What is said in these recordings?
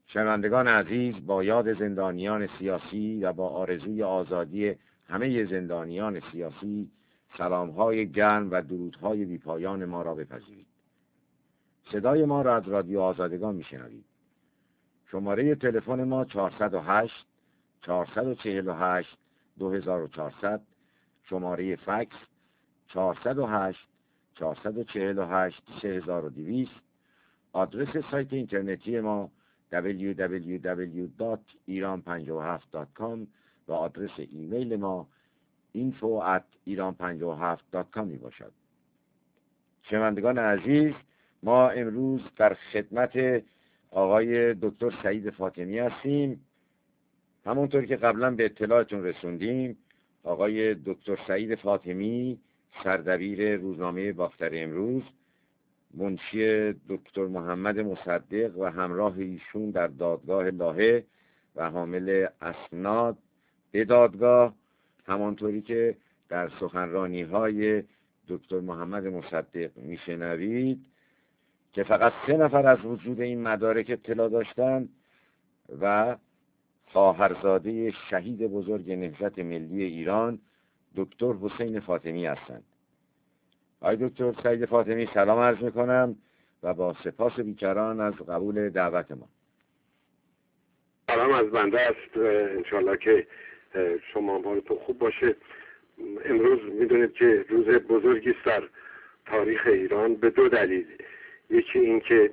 شنوندگان عزیز، با یاد زندانیان سیاسی و با آرزوی آزادی همه زندانیان سیاسی، سلام‌های گرم و درودهای بی‌پایان ما را بپذیرید. صدای ما را از رادیو آزادگان می‌شنوید. شماره تلفن ما 408 448 2400، شماره فکس 408 448 3200، آدرس سایت اینترنتی ما www.iran57.com و آدرس ایمیل ما info@iran57.com می باشد. شنوندگان عزیز، ما امروز در خدمت آقای دکتر سعید فاطمی هستیم. همونطور که قبلا به اطلاعتون رسوندیم، آقای دکتر سعید فاطمی سردبیر روزنامه باختر امروز، منشی دکتر محمد مصدق و همراه ایشون در دادگاه لاهه و حامل اسناد به دادگاه، همانطوری که در سخنرانی‌های دکتر محمد مصدق میشنوید که فقط 3 نفر از وجود این مدارک اطلاع داشتند و خواهرزاده شهید بزرگ نهضت ملی ایران دکتر حسین فاطمی هستند. آقای دکتر سعید فاطمی، سلام عرض میکنم و با سپاس بیکران از قبول دعوت ما. سلام از بنده است. انشالله که شما حالتون خوب باشه. امروز میدونید که روز بزرگی است در تاریخ ایران به 2 دلیل. یکی این که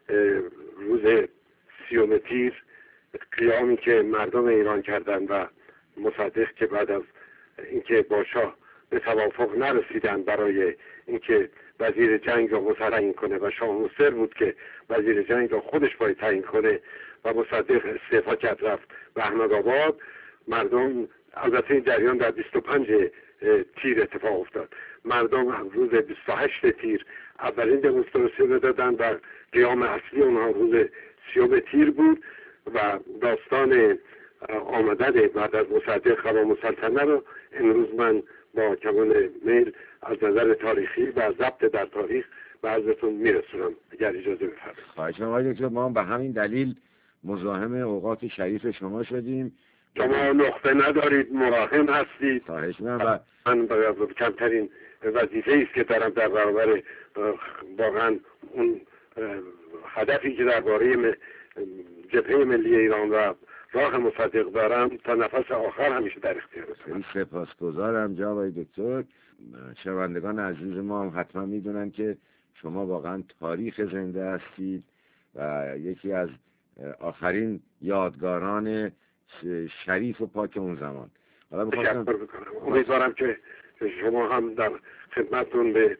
روز 30 تیر، قیامی که مردم ایران کردند و مصدق که بعد از اینکه با شاه به توافق نرسیدن برای اینکه وزیر جنگ را متعیین کنه و شاه مصر بود که وزیر جنگ را خودش باید تعیین کنه و مصدق استعفا کرد رفت به احمدآباد، مردم، البته این جریان در 25 تیر اتفاق افتاد، مردم روز 28 تیر اولین دمونستراسیون رو دادن و قیام اصلی اونها روز 30 تیر بود و داستان آمدن بعد از مصدق قوام السلطنه رو امروز من با کمان میل از نظر تاریخی و ضبط در تاریخ به عرضتون میرسونم اگر اجازه بفرمایید. خواهش می‌کنم آقای دکتر، ما به همین دلیل مزاحم اوقات شریف شما شدیم. شما نقطه ندارید، مراهم هستید. خواهش می‌کنم. من کمترین وظیفه‌ای است که دارم در برابر واقعا اون هدفی که درباره جبهه ملی ایران و راه مصدق دارم تا نفس آخر همیشه در اختیارم. سپاسگزارم جناب آقای دکتر. شنوندگان عزیز ما هم حتما میدونن که شما واقعا تاریخ زنده هستید و یکی از آخرین یادگاران شریف و پاک اون زمان. حالا تشکر میکنم. امیدوارم که شما هم در خدمتتون به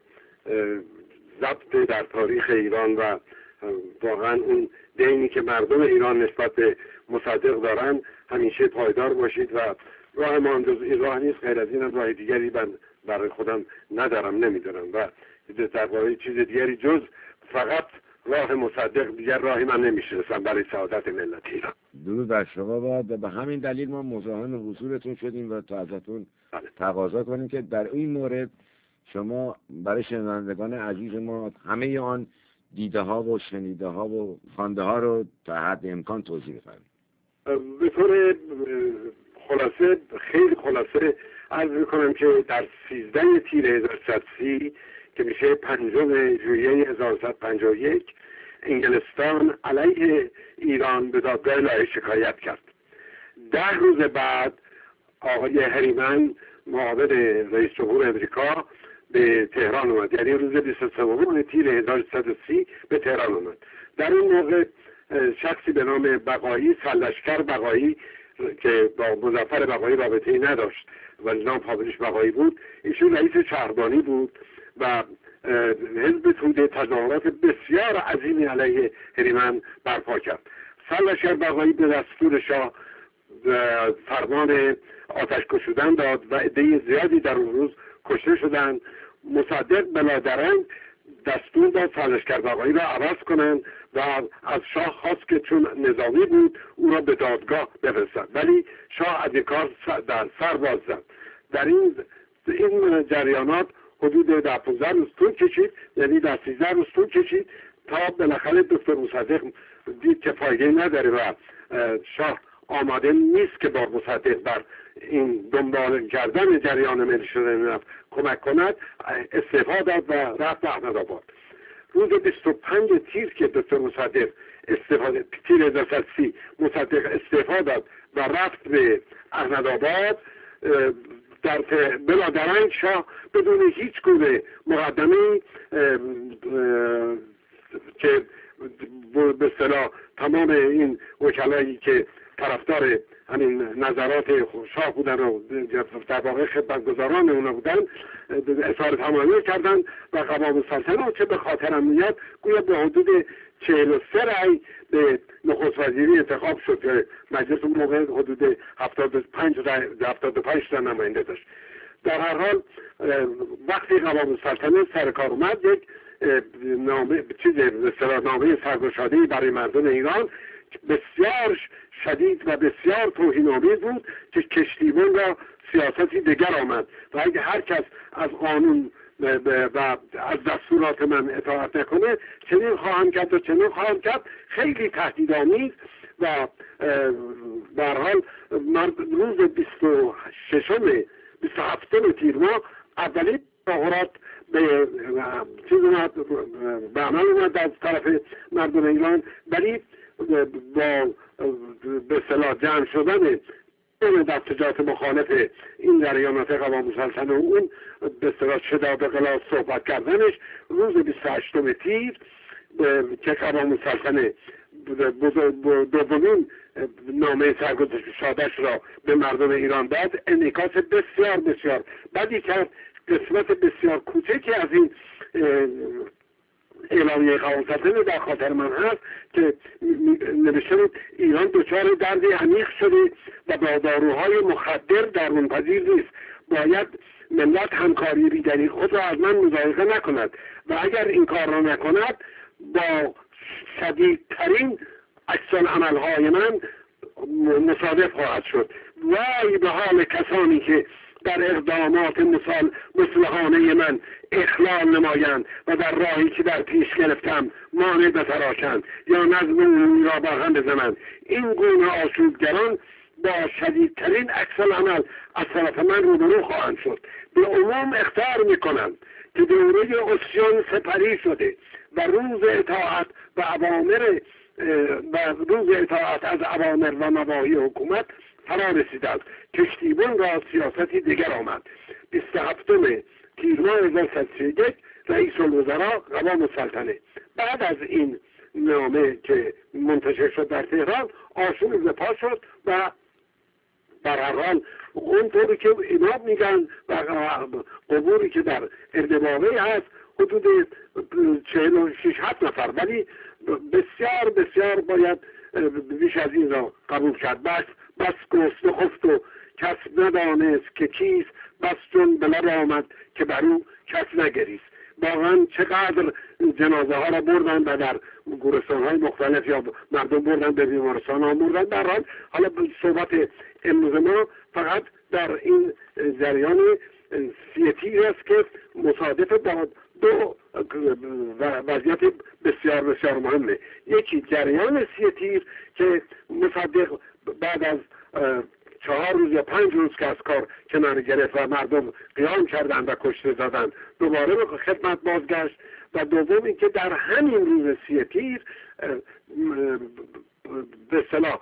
ضبط در تاریخ ایران و واقعا اون دینی که مردم ایران نسبت به مصدق دارن همیشه پایدار باشید و راه ما جز این راه نیست، غیر از این راه دیگری من برای خودم ندارم، نمیدونم و درباره چیز دیگری جز فقط راه مصدق دیگر راهی من نمیشناسم برای سعادت ملت ایران. درود بر شما باد و به همین دلیل ما مزاحم حضورتون شدیم و تا ازتون تقاضا کنیم که در این مورد شما برای شنوندگان عزیز ما همه آن دیده ها و شنیده ها و خوانده ها رو تا حد امکان توضیح بفرمایید. به طور خلاصه، خیلی خلاصه عرض میکنم که در 13 تیر 1330 که میشه 5 ژوئیه 1151 انگلستان علیه ایران به دادگاه لاهه شکایت کرد. 10 روز بعد آقای هریمن معاون رئیس جمهور امریکا به تهران اومد، یعنی روز 23 تیر 1330 به تهران اومد. در این موقع شخصی به نام بقایی، سرلشکر بقایی که با مظفر بقایی رابطه‌ای نداشت ولی نام فامیلش بقایی بود، ایشون رئیس شهربانی بود و حزب توده تظاهرات بسیار عظیمی علیه هریمن برپا کرد. سرلشکر بقایی به دستور شاه فرمان آتش کشیدن داد و عده زیادی در اون روز کشته شدند. مصدق بلادرنگ دستور داد سرلشکر بقایی را عوض کنند و از شاه خواست که چون نظامی بود او را به دادگاه بفرستند، ولی شاه از این کار در سر باز زد. در این جریانات حدود 10-15 روز طول کشید، یعنی در 13 روز طول کشید تا بالاخره دکتر مصدق دید که فایده نداره و شاه آماده نیست که با مصدق بر این دنبال کردن جریان ملی شدن نفت کمک کند، استعفا داد و رفت احمدآباد. روز 25 تیر که دکتر مصدق تیر 1930 مصدق استعفا داد و رفت به احمدآباد، در بلادرنگ شاه بدون هیچ گونه مقدمه که به اصطلاح تمام این وکلایی که طرفدار همین نظرات شاه بودن و در واقع خدمتگزاران اونا بودن اظهار تمایل کردن و قوام السلطنه چه به خاطرم میاد گویا به حدود 43 رأی به نخست وزیری انتخاب شد که مجلس اون موقع حدود 75 تا نماینده داشت. در هر حال وقتی قوام السلطنه سر کار اومد، یک نامه سرگشاده‌ای برای مردم ایران بسیار شدید و بسیار توهین‌آمیز بود که کشتیبان را سیاستی دیگر آمد و اگه هر کس از قانون و از دستورات من اطاعت نکنه چنین خواهم کرد و چنین خواهم کرد. خیلی تهدیدآمیز و به هر حال روز 27 تیر ماه اولین تظاهرات به عمل اومد از طرف مردم ایران، ولی با به اصطلاح جمع شدن دستجات مخالف این جریانات قوام السلطنه و اون به اصطلاح شداد قلاس صحبت کردنش، روز 28 تیر که قوام السلطنه دومین نامه سرگشاده‌اش را به مردم ایران داد، انعکاس بسیار بسیار بدی کرد. قسمت بسیار کوچکی از این اعلامیه قوام السلطنه در خاطر من هست که نوشته بود ایران دچار دردی عمیق شده و با داروهای مخدر درمانپذیر نیست، باید ملت همکاری بیدری خود را از من مضایقه نکند و اگر این کار را نکند با شدیدترین عکس‌العمل‌های من مصادف خواهد شد. وای به حال کسانی که در اقدامات مصلحانه من اخلال نمایند و در راهی که در پیش گرفتم مانع بتراشند یا نظم عمومی را برهم بزنند. این گونه آشوبگران با شدیدترین عکس‌العمل از طرف من روبرو خواهند شد. به عموم اخطار میکنند که دوره عصیان سپری شده و روز اطاعت از اوامر و نواهی حکومت فرا رسیده است. کشتیبان را سیاستی دیگر آمد. 27 تیر ماه 1931 رئیس الوزراء قوام السلطنه بعد از این نامه که منتشر شد در تهران آشوب پا شد و در هر حال اونطوری که اینا میگن و قبوری که در اردباغه هست حدود 46-7 نفر، ولی بسیار بسیار باید بیش از این را قبول کرد. بس گفت و خفت و کس ندانست که چیست، بس چون به لب آمد که بر او کس نگریست. واقعا چقدر جنازه ها را بردن و در گورستان های مختلف یا مردم بردن به بیمارستان ها بردن. در حالا صحبت امروز ما فقط در این جریان 30 تیر است که مصادف با دو وضعیت بسیار بسیار مهمه. یکی جریان 30 تیر که مصدق بعد از 4 روز یا 5 روز که از کار کنار گرفت و مردم قیام کردند و کشته زدند دوباره به خدمت بازگشت، و دوم اینکه در همین روز 30 تیر به اصطلاح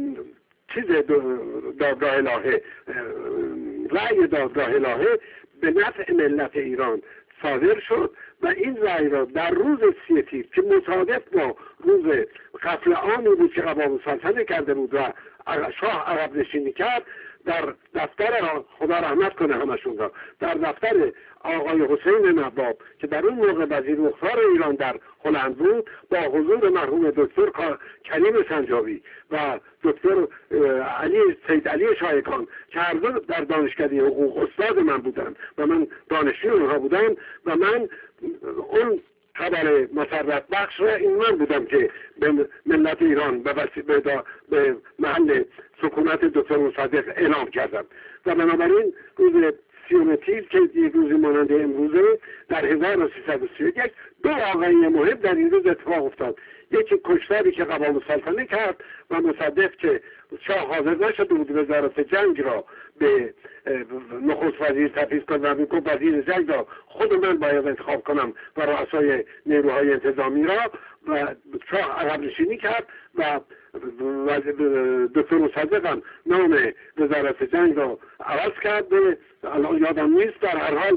دادگاه الهه، رأی دادگاه الهه به نفع ملت ایران صادر شد و این رأی را در روز 30 تیر که مصادف با روز قتل عامی بود که قوام السلطنه کرده بود و شاه عقب نشینی کرد، در دفتر خدا رحمت کنه همشون را، در دفتر آقای حسین نواب که در اون موقع وزیر مختار ایران در هلند بود، با حضور مرحوم دکتر کریم سنجابی و دکتر سید علی شایکان که هر دو در دانشکده حقوق استاد من بودن و من دانشجوی اونها بودم و من اون خبر مسرت بخش را این من بودم که به ملت ایران به محل سکونت دکتر مصدق اعلام کردم. و بنابراین روز 30 تیر که یک روزی مانند امروزه در 1331 دو واقعه مهم در این روز اتفاق افتاد. یکی کشتاری که قوام السلطنه کرد و مصدق که شاه حاضر نشده بود وزارت جنگ را به نخست وزیر تفویض کنه و میگفت وزیر جنگ را خود من باید انتخاب کنم و رؤسای نیروهای انتظامی را، و شاه عقب نشینی کرد و دکتر مصدق هم نام وزارت جنگ را عوض کرد. الان یادم نیست، در هر حال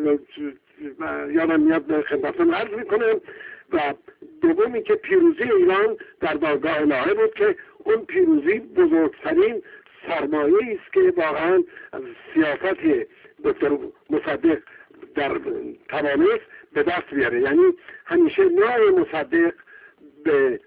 یادم میاد خدمتتون عرض میکنم. و دومی که پیروزی ایران در دادگاه الهه بود که اون پیروزی بزرگترین سرمایه است که واقعا سیاست دکتر مصدق در توانست به دست بیاره. یعنی همیشه نام مصدق به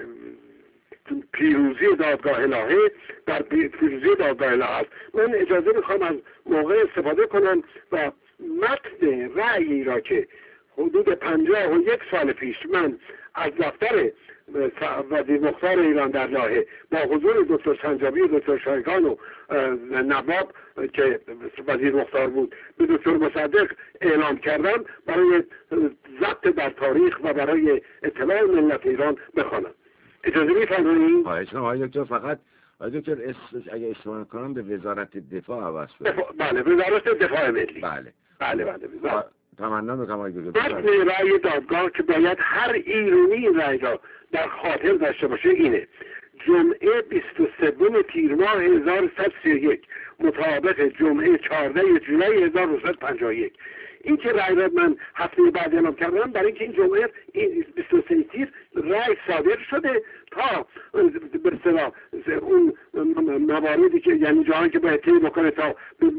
پیروزی دادگاه الهه در پیروزی دادگاه الهه است. من اجازه میخوام از موقع استفاده کنم و متن رأیی را که حدود 51 سال پیش من از دفتر وزیر مختار ایران در لاهه با حضور دکتر سنجابی و دکتر شایگان و نواب که وزیر مختار بود به دکتر مصدق اعلام کردم، برای ضبط در تاریخ و برای اطلاع ملت ایران بخوانم. اجازه می‌فرمایید؟ آقای دکتر، فقط آقای دکتر اگه اشتباه کنم به وزارت دفاع عوض شد. بله، وزارت دفاع ملی. بله. تمنا می‌کنم آقای دکتر. متن رأی دادگاه که باید هر ایرانی رأی را در خاطر داشته باشه اینه: جمعه 23 تیر ماه 1131 مطابق جمعه 14 جولای 1951. این که رأی را من هفته بعد اعلام کردم برای اینکه این جمعه 23 تیر رأی صادر شده تا به اصطلاح اون مواردی که یعنی جایی که باید طی بکنه تا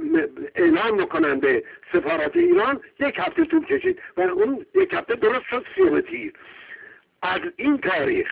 اعلام بکنن به سفارت ایران یک هفته طول کشید و اون یک هفته درست شد 30 تیر. از این تاریخ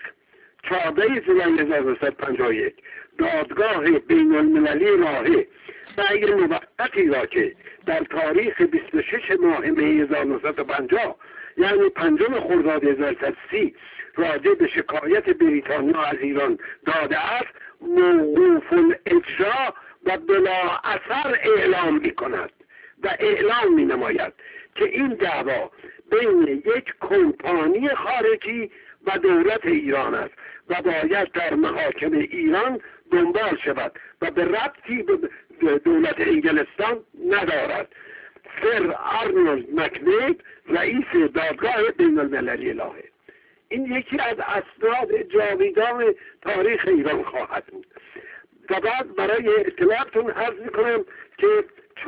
14 جولای 1951 دادگاه بین المللی لاهه رأی موقتی را که در تاریخ 26 ماه می 1950 یعنی 5 خرداد 1330 راجع به شکایت بریتانیا از ایران داده است موقوف الاجرا و بلا اثر اعلام می کند و اعلام می نماید که این دعوا بین یک کمپانی خارجی و دولت ایران است و باید در محاکم ایران دنبال شود و به ربطی به دولت انگلستان ندارد. سر آرنولد مکنید رئیس دادگاه بین المللی لاهه. این یکی از اسناد جاویدان تاریخ ایران خواهد بود. و بعد برای اطلاعتون عرض میکنم که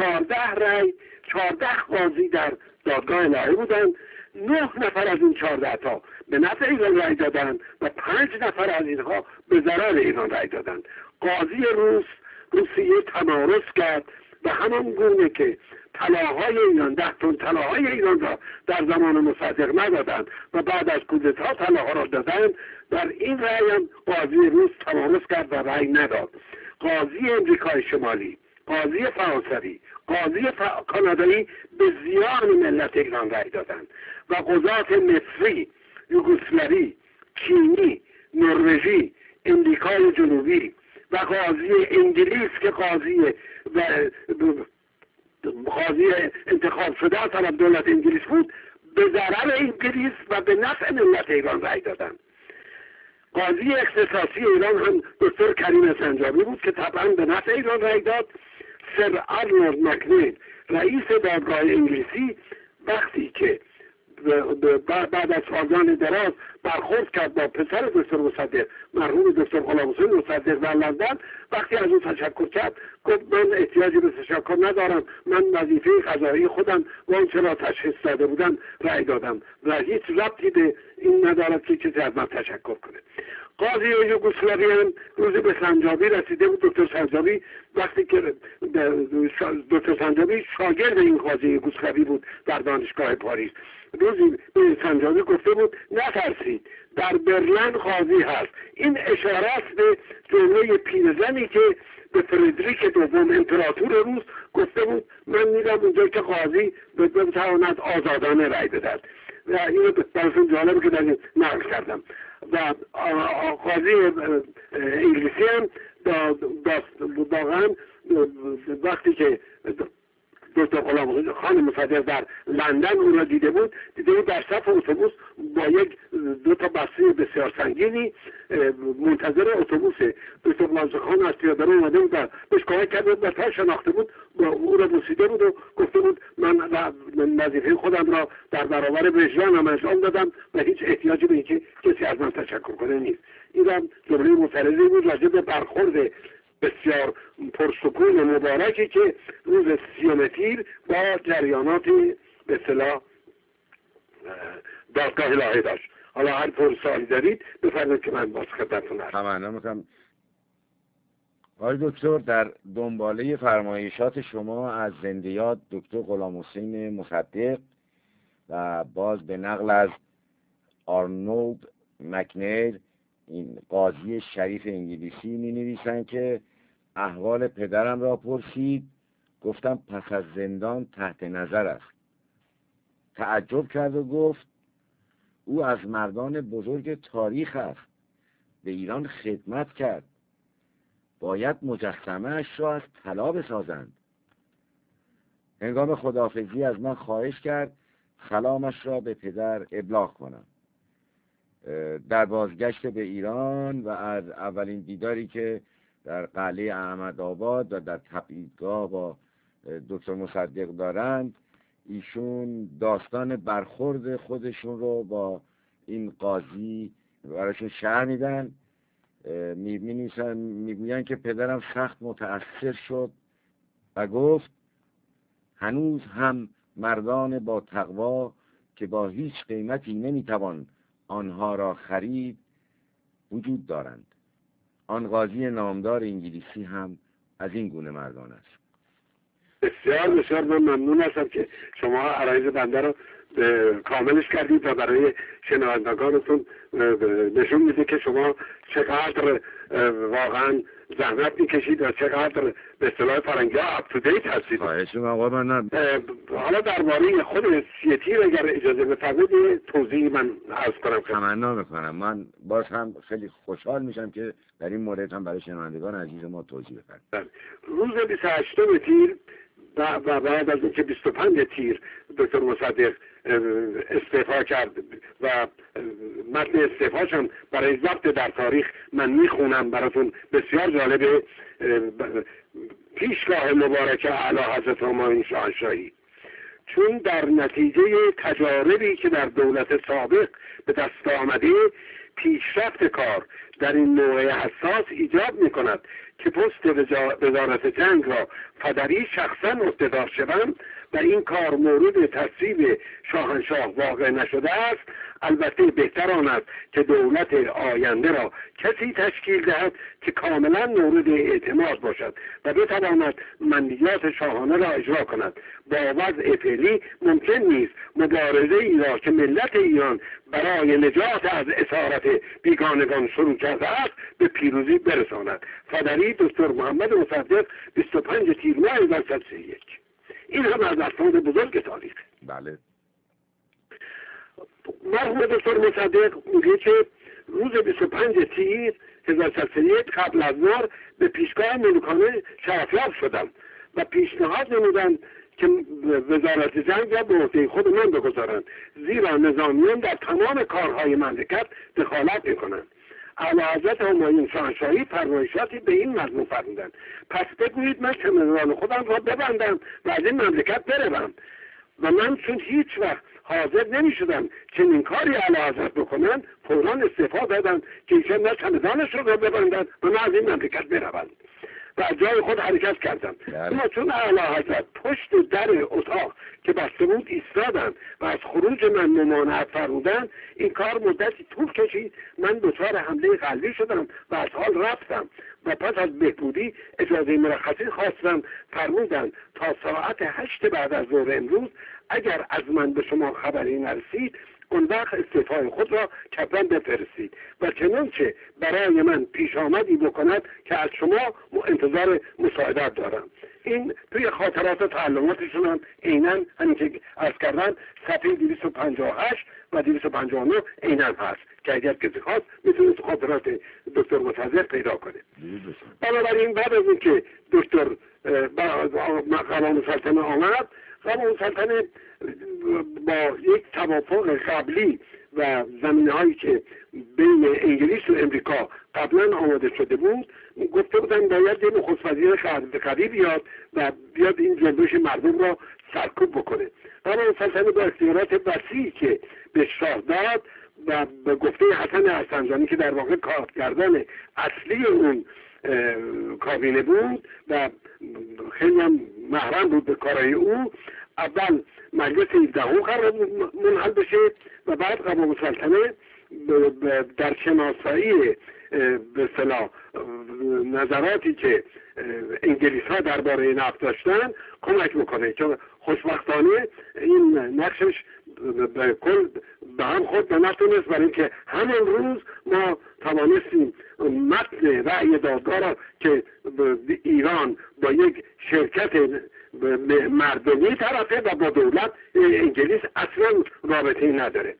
14 قاضی در دادگاه الهه بودند. 9 نفر از این 14 تا به نفع ایران رأی دادند و 5 نفر از اینها به ضرر ایران رأی دادند. قاضی روسیه تمارض کرد و همان گونه که طلاهای ایران 10 تن طلاهای ایران را در زمان مصدق ندادند و بعد از کودتا طلاها را دادند، در این رأی هم قاضی روس تمارض کرد و رأی نداد. قاضی امریکای شمالی، قاضی فرانسوی، قاضی کانادایی به زیان ملت ایران رأی دادند و قضات مصری، یوگسلاوی، چینی، نروژی، امریکای جنوبی و قاضی انگلیس که قاضی انتخاب شده از طرف دولت انگلیس بود به ضرر انگلیس و به نفع ملت ایران رأی دادند. قاضی اختصاصی ایران هم دکتر کریم سنجابی بود که طبعا به نفع ایران رأی داد. سر آرنولد مکنید رئیس دادگاه انگلیسی وقتی که بعد از سالان دراز برخورد کرد با پسر دکتر مصدق مرحوم دکتر غلامحسین مصدق در لندن، وقتی از اون تشکر کرد گفت من احتیاجی به تشکر ندارم، من وظیفه قضایی خودم و اون چرا تشخیص داده بودن رأی دادم و هیچ ربطی به این ندارد که کسی از من تشکر کنه. قاضی یوگسلاوی هم روزی به سنجابی رسیده بود. دکتر سنجابی وقتی که دکتر سنجابی شاگرد این قاضی یوگسلاوی بود در دانشگاه پاریس، روزی به سنجابی گفته بود نترسید، در برلین قاضی هست. این اشاره است به جمله پیرزنی که به فردریک دوم امپراتور روس گفته بود من میرم اونجا که قاضی بتواند آزادانه رأی بدهد. و اینو براتون جالبه که در نقل کردم. و قاضی انگلیسی هم واقعا وقتی که دکتر غلام خان مصدق در لندن او را دیده بود در صف اتوبوس با دو تا بسته بسیار سنگینی منتظر اتوبوس. دکتر غلام خان از پیاده رو اومده بود و بهش کمک کرده بود و تا شناخته بود او را بوسیده بود و گفته بود من وظیفه خودم را در برابر وجدانم انجام دادم و هیچ احتیاجی به اینکه کسی از من تشکر کنه نیست. این هم جمله معترضی بود راجع به برخورد بسیار پرسکون و مبارکی که روز 30 تیر با جریانات به اصطلاح دادگاه الهه داشت. حالا هر طور سوالی دارید بفرمایید که من باز خدمتتون هستم. تمنا میکنم. آقای دکتر، در دنباله فرمایشات شما از زندیات دکتر غلامحسین مصدق و باز به نقل از آرنولد مکنیر، این قاضی شریف انگلیسی، می نویسند که احوال پدرم را پرسید، گفتم پس از زندان تحت نظر است. تعجب کرد و گفت او از مردان بزرگ تاریخ است، به ایران خدمت کرد، باید مجسمه اش را از طلا بسازند. هنگام خداحافظی از من خواهش کرد سلامش را به پدر ابلاغ کنم. در بازگشت به ایران و از اولین دیداری که در قلعه احمدآباد و در تبعیدگاه با دکتر مصدق دارند، ایشون داستان برخورد خودشون رو با این قاضی براشون شرح میدن. میگوین که پدرم سخت متأثر شد و گفت هنوز هم مردان با تقوا که با هیچ قیمتی نمیتوان آنها را خرید وجود دارند. آن قاضی نامدار انگلیسی هم از این گونه مردان است. بسیار بسیار من ممنون هستم که شما عرایض بنده رو کاملش کردید و برای شنوندگانتون نشون میده که شما چقدر واقعا زحمت میکشید و چقدر به اصطلاح فرنگی ها اپ تو دیت هستید. حالا درباره خود 30 تیر اگر اجازه بفرمایید توضیحی من عرض کنم. تمنا میکنم. من باز هم خیلی خوشحال میشم که در این مورد هم برای شنوندگان عزیز ما توضیح بفرمایید. روز 28 تیر و بعد از اینکه 25 تیر دکتر مصدق استعفا کرد و متن استعفاش هم برای ضبط در تاریخ من میخونم براتون، بسیار جالبه. پیشگاه مبارک اعلی حضرت همایون شاهنشاهی، چون در نتیجه تجاربی که در دولت سابق به دست آمده پیشرفت کار در این نوع حساس ایجاب میکند که پست وزارت جنگ را فدری شخصا عهده‌دار شوم و این کار مورد تصویب شاهنشاه واقع نشده است، البته بهتر آن است که دولت آینده را کسی تشکیل دهد که کاملا مورد اعتماد باشد و بتواند مندیات شاهانه را اجرا کند. با وضع فعلی ممکن نیست مبارزه ای را که ملت ایران برای نجات از اسارت بیگانگان شروع کرده است به پیروزی برساند. فدری دکتر محمد مصدق 25 تیر ماه 1931. این هم از افراد بزرگ تاریخ. بله. مرحوم دکتر مصدق میگه که روز 25 تیر 1931 قبل از ظهر به پیشگاه ملوکانه شرفیاب شدم و پیشنهاد نمودند که وزارت جنگ را به عهده خود من بگذارند، زیرا نظامیان در تمام کارهای مملکت دخالت میکنند. اعلیحضرت همایون شاهنشاهی فرمایشاتی به این مضمون فرمودند: پس بگویید من چمدان خودم را ببندم و از این مملکت بروم. و من چون هیچ وقت حاضر نمی شدم چنین کاری اعلیحضرت بکنند، فوراً استعفا دادند که ایشان نه چمدانش را ببندند و نه از این مملکت بروند و از جای خود حرکت کردم. اما چون اعلیحضرت پشت در اتاق که بسته بود ایستادند و از خروج من ممانعت فرمودند، این کار مدتی طول کشید. من دچار حمله قلبی شدم و از حال رفتم و پس از بهبودی اجازه مرخصی خواستم. فرمودند تا ساعت 8 بعد از ظهر امروز اگر از من به شما خبری نرسید اون وقت استعفای خود را کتباً بفرستید و چنانچه برای من پیش آمدی بکند که از شما انتظار مساعدت دارم. این توی خاطرات و تعلماتشون هم عیناً همین که عرض کردن صفحه 258 و 259 عیناً هست که اگر کسی خواست میتونه تو خاطرات دکتر مصدق پیدا کنه. بنابراین بعد از اینکه دکتر قوام سلطنه آمد، قوام سلطنه با یک توافق قبلی و زمینه‌هایی که بین انگلیس و امریکا قبلا آماده شده بود، گفته بودن باید یه نخست وزیر قوی بیاد و بیاد این جنبش مردم را سرکوب بکنه. قوام سلطنه با اختیارات وسیعی که به شاه داد و به گفته حسن ارسنجانی که در واقع کارگردان اصلی اون کابینه بود و خیلی هم محرم بود به کارهای او، اول مجلس 17 قرار منحل بشه و بعد قوام سلطنه در شناسایی به اصطلاح نظراتی که انگلیس ها درباره نفت داشتن کمک بکنه، چون خوشبختانه این نقشش به کل به هم خود نتونست، برای اینکه همون روز ما توانستیم متن رأی دادگاه را که ایران با یک شرکت مردمی طرفه و با دولت انگلیس اصلا رابطه‌ای نداره.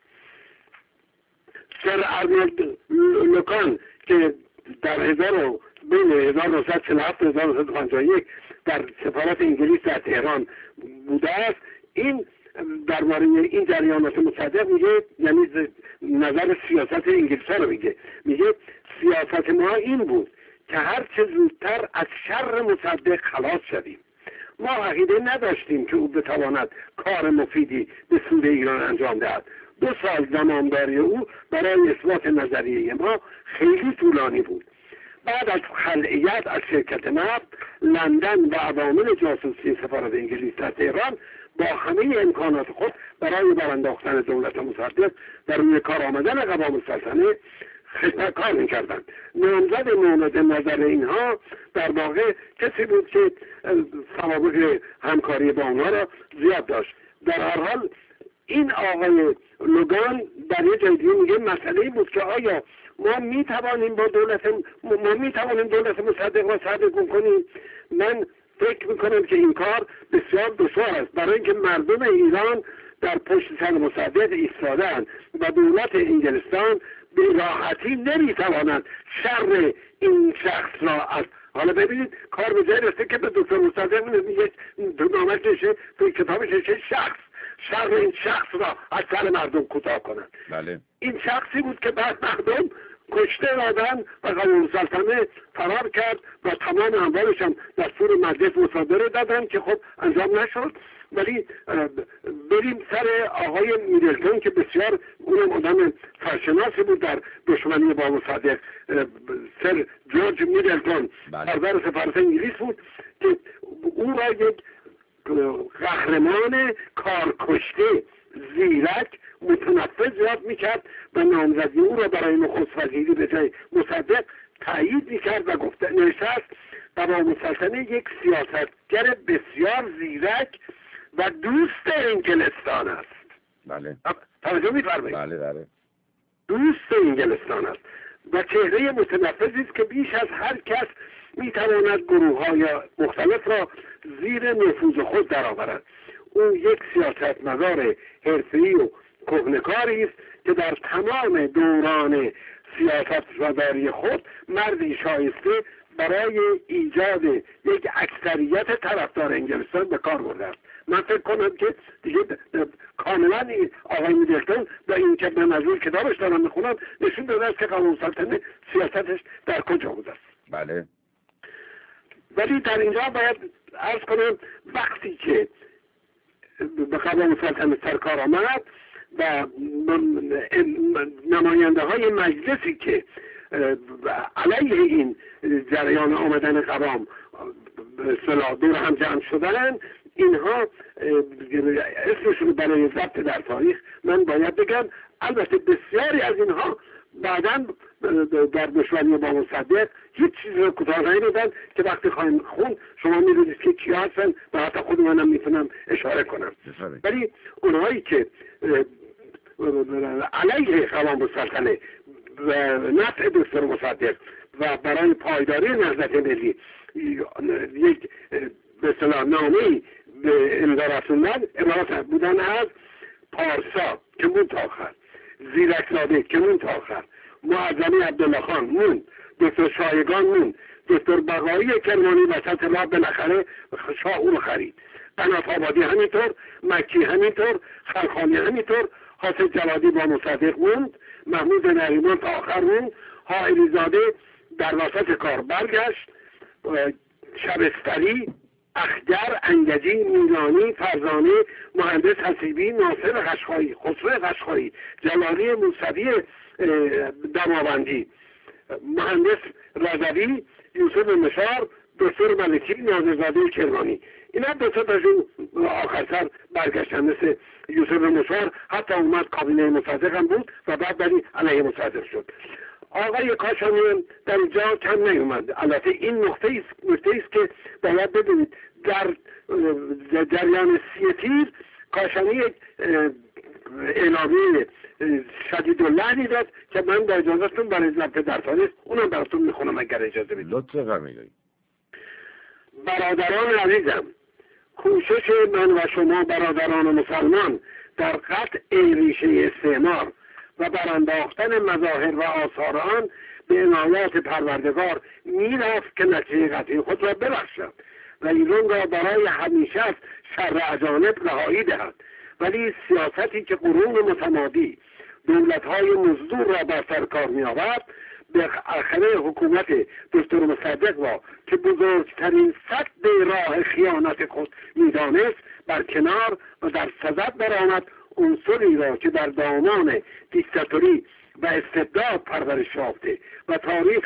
سر ارنولد لوکان که در بین 1947 و 1951 در سفارت انگلیس در تهران بوده است، این درباره این جریانات مصدق میگه، یعنی نظر سیاست انگلیس ها رو میگه سیاست ما این بود که هر چه زودتر از شر مصدق خلاص شدیم. ما عقیده نداشتیم که او بتواند کار مفیدی به سود ایران انجام دهد. 2 سال زمانداری او برای اثبات نظریه ما خیلی طولانی بود. بعد از خلعیت از شرکت نفت، لندن و عوامل جاسوسی سفارت انگلیس در تهران با همه امکانات خود برای برانداختن دولت مصدق در روی کار آمدن قوام سلطنه کار میکردند. نامزد مورد نظر اینها در واقع کسی بود که سوابق همکاری با اونها را زیاد داشت. در هر حال این آقای لوگان در یه جای دیگه میگه مسئله بود که آیا ما میتوانیم دولت مصدق را سرنگون کنیم. من فکر میکنم که این کار بسیار دشوار است، برای اینکه مردم ایران در پشت سر مصدق ایستاده‌اند و دولت انگلستان به راحتی نمیتواند شر این شخص را از حالا ببینید کار به جای رسید که به دکتر مصدق میگه تو نامش نشه، تو کتابش نشه شر این شخص را از سر مردم کوتاه کنند. بله. این شخصی بود که بعد مردم کشته دادن و قوام سلطنه فرار کرد و تمام اموالش هم دستور مجلس مصادره دادن که خب انجام نشد. ولی بریم سر آقای میدلتون که بسیار اونم آدم سرشناسی بود در دشمنی با مصدق. سر جورج میدلتون سردار سفارت انگلیس بود که او را یک قهرمان کارکشته زیرک متنفذ یاد میکرد و نامزدی او را برای نخست وزیری به جای مصدق تایید میکرد و گفته نشست. قوام سلطنه یک سیاستگر بسیار زیرک و دوست انگلستان است. بله. توجه می‌فرمایید؟ بله. دوست انگلستان است و چهره متنفذی است که بیش از هر کس میتواند گروه‌های مختلف را زیر نفوذ خود درآورد. او یک سیاستمدار حرفه‌ای و کهنه‌کاری است که در تمام دوران سیاستمداری خود مردی شایسته برای ایجاد یک اکثریت طرفدار انگلستان به کار برده است. من فکر کنم که دیگه کاملا آقای میدلتون و این که به نظر کتابش دارم میخونم نشون داده است که قوام سلطنه سیاستش در کجا بوده است. بله. ولی در اینجا باید عرض کنم وقتی که به قوام سلطنه سرکار آمد و نماینده های مجلسی که علیه این جریان آمدن قوام اصطلاح دور هم جمع شدن، اینها اسمشون برای ضبط در تاریخ من باید بگم، البته بسیاری از اینها بعداً در دشمنی با مصدق هیچ چیز رو کوتاه نمیدن که وقتی خواهیم خون شما میدونید که کیا هستن و حتی خود منم میتونم اشاره کنم. ولی اونهایی که علیه قوام السلطنه و نفع دکتر مصدق و برای پایداری نهضت ملی یک به اصطلاح نامه‌ای به امضا رسوندن عبارت بودن از پارسا که مون تا آخر، زیرکزاده که مون تا آخر، معظمی عبدالله خان مون، دکتر شایگان مون، دکتر بقایی کرمانی وسط راه بالاخره شاه او رو خرید، قنات آبادی همینطور، مکی همینطور، خلخانی همینطور، حاسد جوادی با مصدق موند، محمود نریمان تا آخر موند، حائلی زاده در وسط کار برگشت، شبستری، اخگر، انگجی، میلانی، فرزانه، مهندس حسیبی، ناصر قشقایی، خسرو قشقایی، جلالی موسوی دماوندی، مهندس رضوی، یوسف نشار، دکتر ملکی، نازرزاده کرمانی. اینا دو تا تاشون آخر سر برگشتن مثل یوسف نشار، حتی اومد کابینه مصدق هم بود و بعد بری علیه مصدق شد. آقای کاشانی در اینجا کم نیومد. البته این نقطه است که باید ببینید در جریان 30 تیر کاشانی یک اعلامیه شدیداللحنی داد که من با اجازهتون برای ضبط درسانی اونم براتون میخونم اگر اجازه بدید. لطف فرمایید. برادران عزیزم، کوشش من و شما برادران مسلمان در قطع ریشه استعمار و برانداختن مظاهر و آثار آن به عنایات پروردگار میرفت که نتیجه قطعی خود را ببخشد و ایران را برای همیشه از شر اجانب رهایی دهد. ولی سیاستی که قرون متمادی دولت‌های مزدور را بر سر کار می‌آورد به آخره حکومت دکتر مصدق را که بزرگترین سد راه خیانت خود می‌دانست بر کنار و در صدد برآمد عنصری را که در دامان دیکتاتوری و استبداد پرورش یافته و تاریخ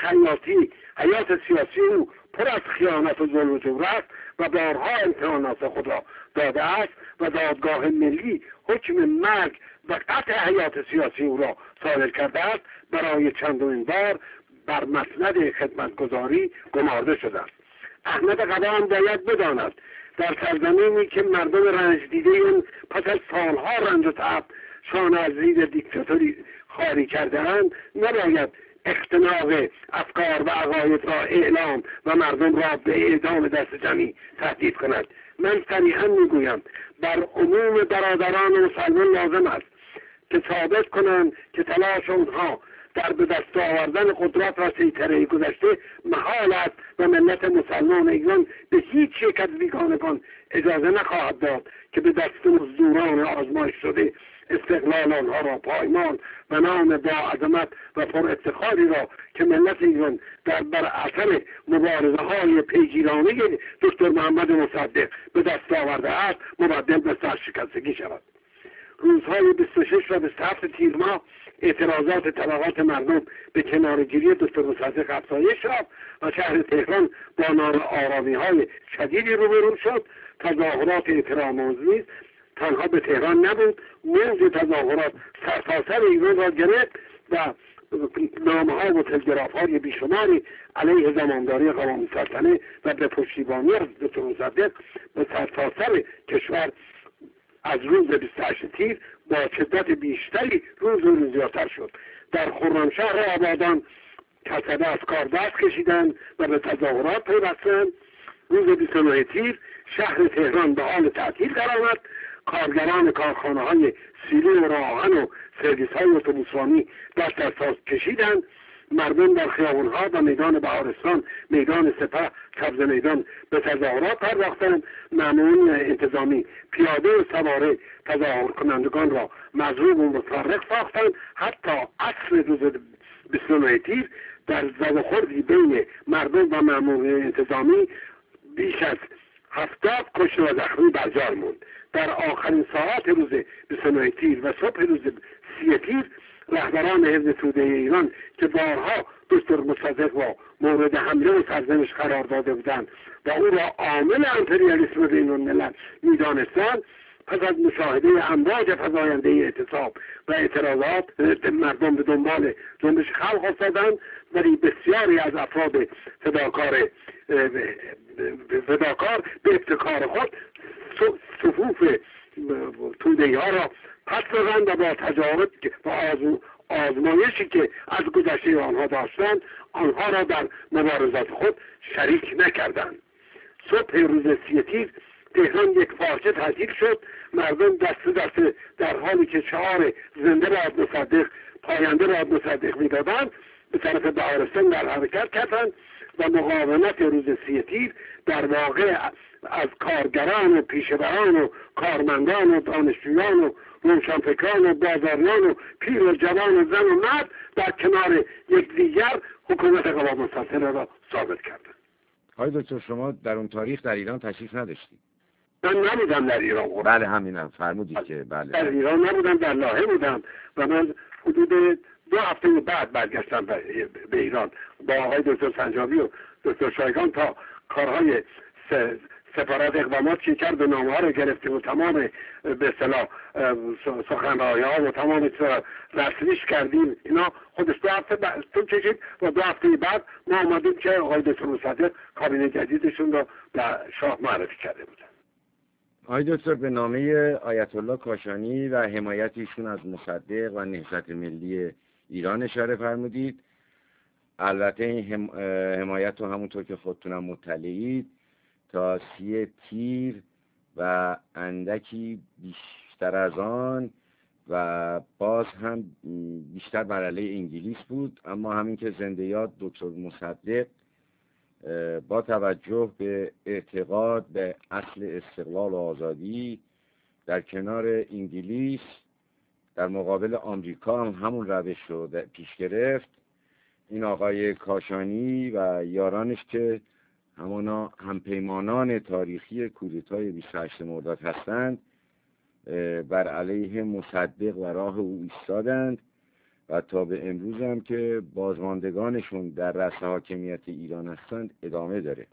حیات سیاسی او پر از خیانت و ظلم و جور است و بارها امتحانات خود را داده است و دادگاه ملی حکم مرگ و قطع حیات سیاسی او را صادر کرده است، برای چندمین بار بر مسند خدمتگزاری گمارده شده است. احمد قبا هم باید بداند در سرزمینی که مردم رنج دیده این پس از سالها رنج و تعب شانه از زیر دیکتاتوری خاری کرده‌اند، نباید اختناق افکار و عقاید را اعلام و مردم را به اعدام دست جمعی تهدید کند. من صریحا میگویم بر عموم برادران مسلمان لازم است که ثابت کنند که تلاش آنها در به دست آوردن قدرت و سیطره گذشته محال است و ملت مسلمان ایران به هیچ یک از بیگانگان اجازه نخواهد داد که به دست مزدوران آزمایش شده استقلال آنها را پایمان و نام با عظمت و پر افتخاری را که ملت ایران بر اثر مبارزه های پیگیرانه دکتر محمد مصدق به دست آورده است مبدل به سرشکستگی شود. روزهای 26 و 27 تیر ماه اعتراضات طبقات مردم به کنارگیری دکتر مصدق افزایش یافت و شهر تهران با ناآرامی‌های شدیدی روبرو شد. تظاهرات احترام‌آمیز تنها به تهران نبود، موج تظاهرات سرتاسر ایران را گرفت و نامه‌ها و تلگراف‌های بیشماری علیه زمانداری قوام السلطنه و به پشتیبانی از دکتر مصدق به سرتاسر کشور از روز 28 تیر با شدت بیشتری روز زیادتر شد. در خرمشهر آبادان کسبه از کار دست کشیدند و به تظاهرات پیوستند. روز 29 تیر شهر تهران به حال تعطیل قرار آمد. کارگران کارخانه‌های سیلی و راهن و سرویس‌های اتوبوسرانی دست از ساز کشیدند. مردم در خیابان‌ها و میدان بهارستان، میدان سپه، سبز میدان به تظاهرات پرداختند. مأمورین انتظامی پیاده و سواره تظاهر کنندگان را مضروب و متفرق ساختند. حتی عصر روز 29 تیر در زد و خوردی بین مردم و مأمورین انتظامی بیش از 70 کشته و زخمی برجای موند. در آخرین ساعات روز 29 تیر و صبح روز 30 تیر رهبران حزب توده ایران که بارها دکتر مصدق را مورد حمله و سرزنش قرار داده بودند و او را عامل امپریالیسم بین الملل می‌دانستند، پس از مشاهده امواج فزاینده اعتصاب و اعتراضات مردم به دنبال جنبش خلق افتادند، ولی بسیاری از افراد فداکار به ابتکار خود صفوف توده‌ای ها را پس دادند و با تجارب و آزمایشی که از گذشته آنها داشتند آنها را در مبارزات خود شریک نکردند. صبح روز 30 تیر تهران یک پارچه تعطیل شد. مردم دست دست در حالی که شعار زنده باد مصدق، پاینده باد مصدق میدادند به طرف بهارستان در حرکت کردند و مقاومت روز 30 تیر در واقع از کارگران و پیشوران و کارمندان و دانشجویان و روشنفکران و بازاریان و پیر و جوان و زن و مرد در کنار یکدیگر حکومت قوام مسلسله را ثابت کردند. آقای دکتر شما در اون تاریخ در ایران تشریف نداشتید؟ من نبودم در ایران. بله همینم فرمودید که بله. در ایران نبودم، در لاهه بودم و من حدود 2 هفته بعد برگشتم به ایران با آقای دکتر سنجابی و دکتر شایگان تا کارهای سفارت اقدامات که کرد و نامه ها رو گرفتیم و تمام به اصطلاح سخنرانی ها و تمام رسمیش کردیم. اینا خودش 2 هفته طول کشید و 2 هفته بعد ما آمدیم که آقای دکتر مصدق کابینه جدیدشون رو به شاه معرفی کرده بودن. آقای دکتر به نامه آیت الله کاشانی و حمایت ایشون از مصدق و نهضت ملی ایران اشاره فرمودید. البته این حمایت رو همونطور که خودتونم مطلعید تا 30 تیر و اندکی بیشتر از آن و باز هم بیشتر بر علیه انگلیس بود، اما همین که زنده یاد دکتر مصدق با توجه به اعتقاد به اصل استقلال و آزادی در کنار انگلیس در مقابل آمریکا هم همون روش رو پیش گرفت. این آقای کاشانی و یارانش که همانا همپیمانان تاریخی کودتای 28 مرداد هستند بر علیه مصدق و راه او ایستادند و تا به امروز هم که بازماندگانشون در رأس حاکمیت ایران هستند ادامه داره.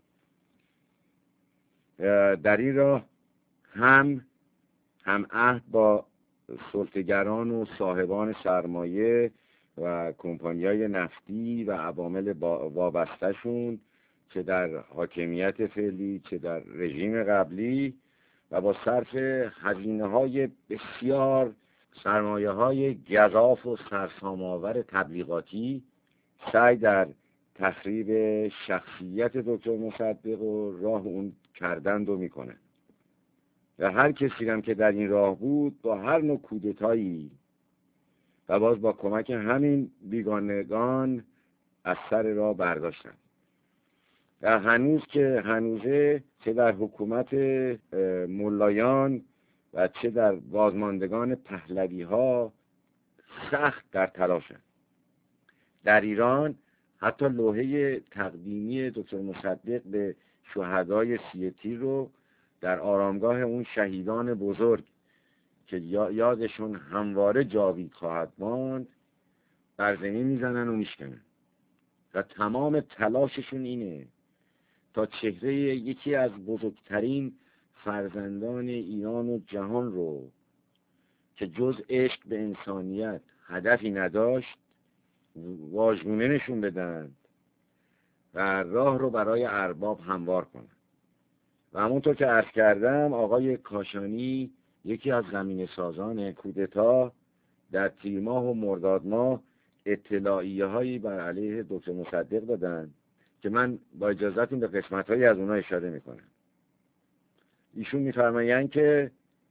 در این راه هم عهد با سلطه‌گران و صاحبان سرمایه و کمپانی‌های نفتی و عوامل وابسته‌شون چه در حاکمیت فعلی چه در رژیم قبلی و با صرف هزینه‌های بسیار سرمایه‌های گزاف و سرسام‌آور تبلیغاتی سعی در تخریب شخصیت دکتر مصدق و راه اون کردند و میکنه و هر کسی هم که در این راه بود با هر نوع کودتایی و باز با کمک همین بیگانگان از سر راه برداشتند و هنوز که هنوزه چه در حکومت ملایان و چه در بازماندگان پهلوی ها سخت در تلاشند. در ایران حتی لوحه تقدیمی دکتر مصدق به شهدای 30 تیر رو در آرامگاه اون شهیدان بزرگ که یادشون همواره جاوید خواهد ماند بر زمین میزنن و میشکنن و تمام تلاششون اینه تا چهره یکی از بزرگترین فرزندان ایران و جهان رو که جز عشق به انسانیت هدفی نداشت واژگونه نشون بدن و راه رو برای ارباب هموار کنن. و همونطور که عرض کردم آقای کاشانی یکی از زمینه سازان کودتا در تیر ماه و مرداد ماه اطلاعیه هایی بر علیه دکتر مصدق دادن که من با اجازهتون به قسمت هایی از اونها اشاره میکنم. ایشون میفرمایند که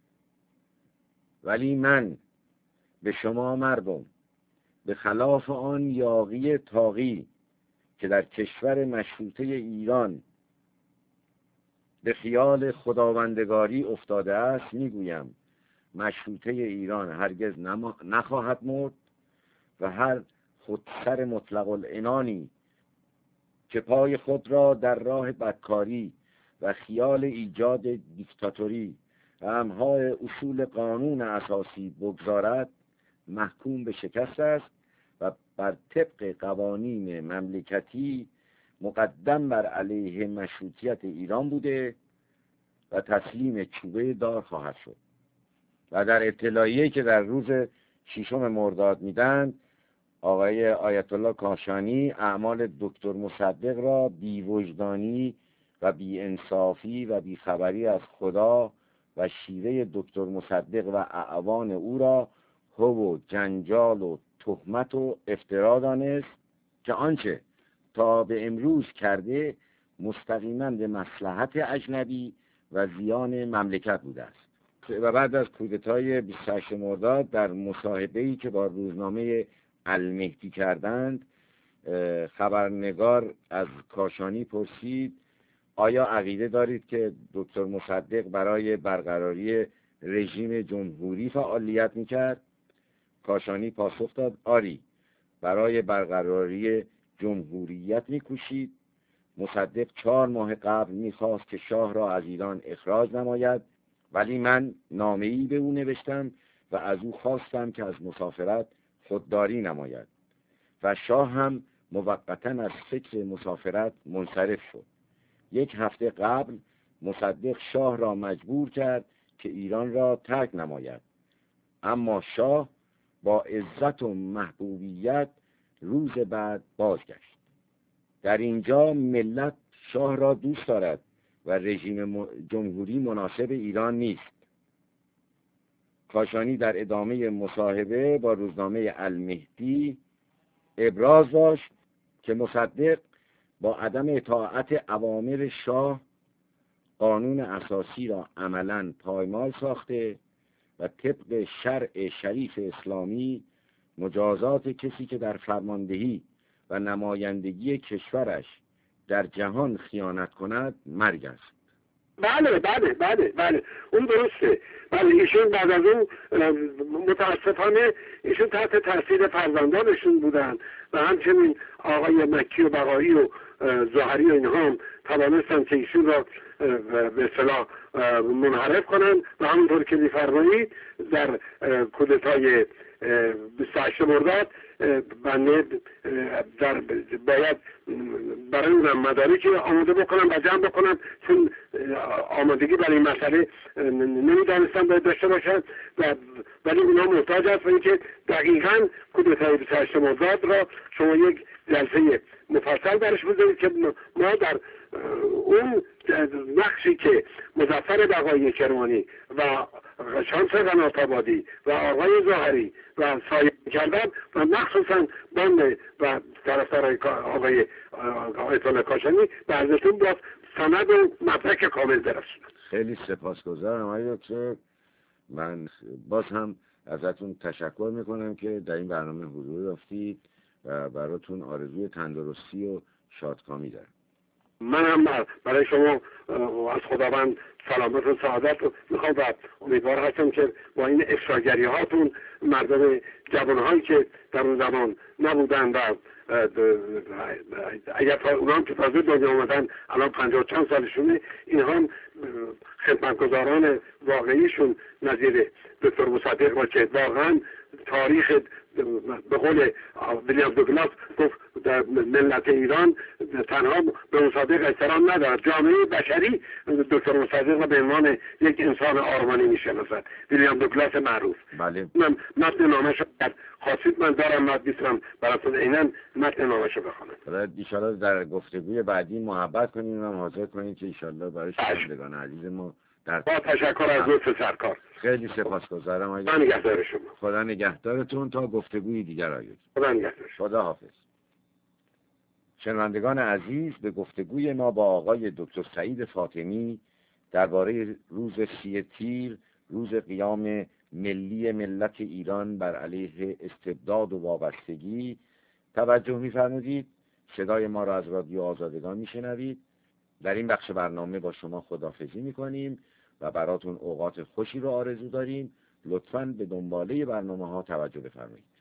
ولی من به شما مردم به خلاف آن یاغی طاغی که در کشور مشروطه ایران به خیال خداوندگاری افتاده است میگویم مشروطه ایران هرگز نخواهد مرد و هر خودسر مطلق العنانی که پای خود را در راه بدکاری و خیال ایجاد دیکتاتوری و امهای اصول قانون اساسی بگذارد محکوم به شکست است و بر طبق قوانین مملکتی مقدم بر علیه مشروطیت ایران بوده و تسلیم چوبه دار خواهد شد. و در اطلاعیه‌ای که در روز 6 مرداد میدن آقای آیت الله کاشانی اعمال دکتر مصدق را بی‌وجدانی و بی‌انصافی و بی‌خبری از خدا و شیوه دکتر مصدق و اعوان او را هو و جنجال و تهمت و افترا دانست که آنچه تا به امروز کرده مستقیما به مصلحت اجنبی و زیان مملکت بوده است. و بعد از کودتای 28 مرداد در مصاحبه‌ای که با روزنامه المهدی کردند، خبرنگار از کاشانی پرسید آیا عقیده دارید که دکتر مصدق برای برقراری رژیم جمهوری فعالیت میکرد؟ کاشانی پاسخ داد آری، برای برقراری جمهوریت میکوشید. مصدق 4 ماه قبل میخواست که شاه را از ایران اخراج نماید، ولی من نامه‌ای به او نوشتم و از او خواستم که از مسافرت خودداری نماید و شاه هم موقتاً از فکر مسافرت منصرف شد. 1 هفته قبل مصدق شاه را مجبور کرد که ایران را ترک نماید، اما شاه با عزت و محبوبیت روز بعد بازگشت. در اینجا ملت شاه را دوست دارد و رژیم جمهوری مناسب ایران نیست. کاشانی در ادامه مصاحبه با روزنامه المهدی ابراز داشت که مصدق با عدم اطاعت اوامر شاه قانون اساسی را عملاً پایمال ساخته و طبق شرع شریف اسلامی مجازات کسی که در فرماندهی و نمایندگی کشورش در جهان خیانت کند مرگ است. بله اون درسته. بله ایشون بعد از اون متاسفانه ایشون تحت تاثیر فرزندانشون بودن و همچنین آقای مکی و بقایی و ظاهری و اینها هم توانستن که ایشون را به اصطلاح منحرف کنن و همونطور که می‌فرمایید در کودتای 28 مرداد بنده باید برای اونم مدارکی آماده بکنم و جمع بکنم، چون آمادگی برای این مسئله نمیدانستم باید داشته باشن ولی اونا محتاج هست و اینکه دقیقاً کودتای 28 مرداد را شما یک جلسه مفصل درش بذارید که ما در اون نقشی که مظفر بقایی کرمانی و شمس قنات‌آبادی و آقای ظاهری و سایه کردن و مخصوصا بند و طرفدارای آقای آیت الله کاشانی به ازتون باز سند و مدرک کامل برسونن. خیلی سپاسگزارم آقای دکتر. من باز هم ازتون تشکر میکنم که در این برنامه حضور یافتید و براتون آرزوی تندرستی و شادکامی دارم. من هم برای شما از خداوند سلامت و سعادت رو میخوام و امیدوار هستم که با این افشاگری هاتون مردم جوانهایی که در اون زمان نبودن و اگر اونا هم که تازه دنیا آمدن الان 50 چند سالشونه، اینها هم خدمتگزاران واقعیشون نظیر دکتر مصدق و که واقعا تاریخ به قول ویلیام دوگلاس گفت در ملت ایران تنها به مصدق احترام ندارد، جامعه بشری دکتر مصدق را به عنوان یک انسان آرمانی میشناسد. ویلیام دوگلاس معروف. بله. من متن نامش رو خواستید من دارم، من میتونم براتون عیناً متن نامش رو بخونم. ان شاءالله در گفتگوی بعدی محبت کنیم و حاضر کنیم که ان شاءالله برای شنوندگان عزیز ما با تشکر از لطف سرکار. خیلی سپاسگزارم آقای. خدا نگهدار شما. خدا نگهدارتون تا گفتگوی دیگر آید. خدا نگهدار. خدا حافظ. شنوندگان عزیز، به گفتگوی ما با آقای دکتر سعید فاطمی درباره روز 30 تیر، روز قیام ملی ملت ایران بر علیه استبداد و وابستگی توجه می‌فرمایید. صدای ما را از رادیو آزادگان میشنوید. در این بخش برنامه با شما خداحافظی میکنیم و براتون اوقات خوشی رو آرزو داریم. لطفاً به دنباله برنامه‌ها توجه بفرمایید.